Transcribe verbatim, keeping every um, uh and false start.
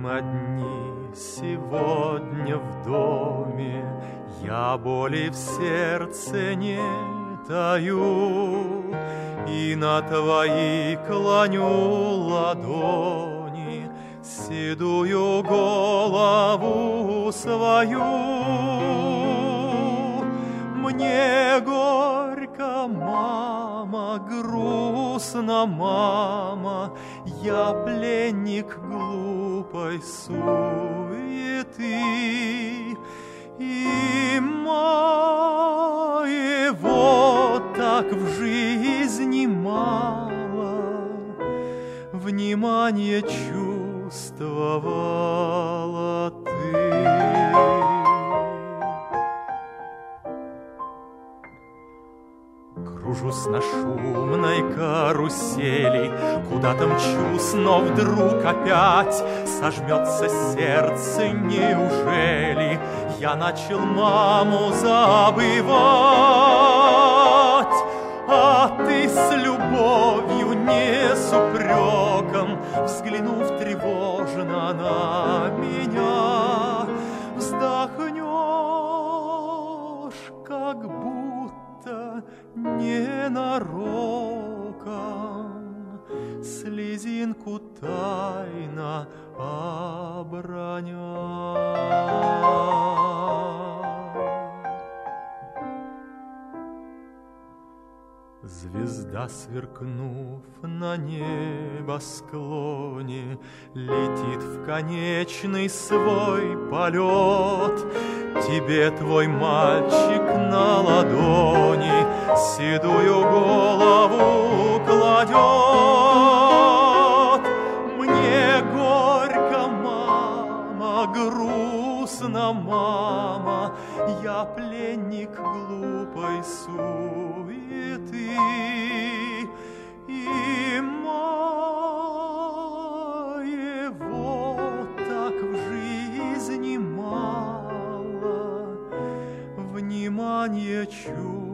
Сидим одни сегодня в доме, я боли в сердце не таю, и на твои клоню ладони седую голову свою. Мне горько, мама, грустно, мама, я пленник глупой суеты. И моего так в жизни мало, внимание чувствовала ты. Кружусь на шумной карусели, куда-то мчусь, но вдруг опять сожмется сердце. Неужели я начал маму забывать? А ты с любовью, не с упреком, взглянув тревожно на меня, вздохнешь, как будто ненароком, слезинку тайно оброня. Звезда, сверкнув на небосклоне, летит в конечный свой полет. Тебе твой мальчик на ладони седую голову кладет. Мне горько, мама, грустно, мама, я пленник глупой суеты. И моего так в жизни мало, внимание чувств